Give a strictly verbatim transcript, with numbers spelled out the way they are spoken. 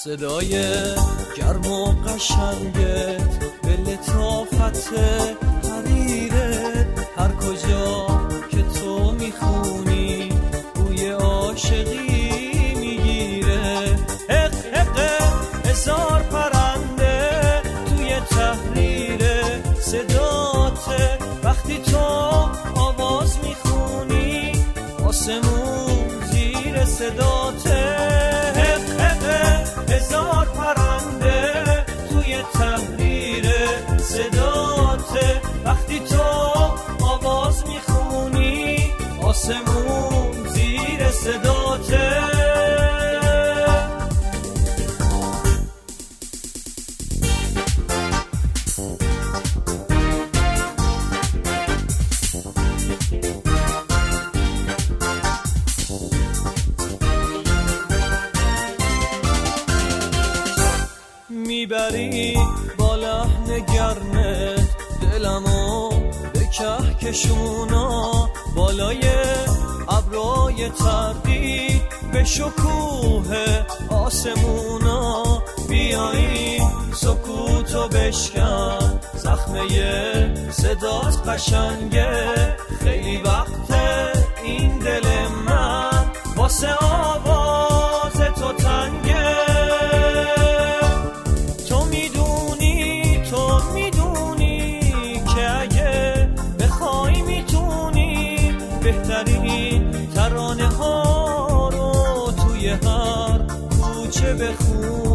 صدای گرم و قشنگت به لطافت حریرت، هر کجا که تو میخونی بوی عاشقی میگیره. حق حق هزار پرنده توی تحریر صداته، وقتی تو آواز میخونی آسمون زیر صداته. حق حق هزار پرنده توی تحریر صداته، وقتی تو آواز میخونی آسمون زیر صداته. میبری با لحن گرمت دلمو به کهکشونا، بالای ابرای تردید به شکوه آسمونا. بیایی سکوتو بشکن، زخمه صدات قشنگه، خیلی وقته این دل من واسه آواز تو تنگه. تو میدونی تو میدونی که اگه بخوای میتونی بهترین ترانه ها رو توی هر کوچه بخونی.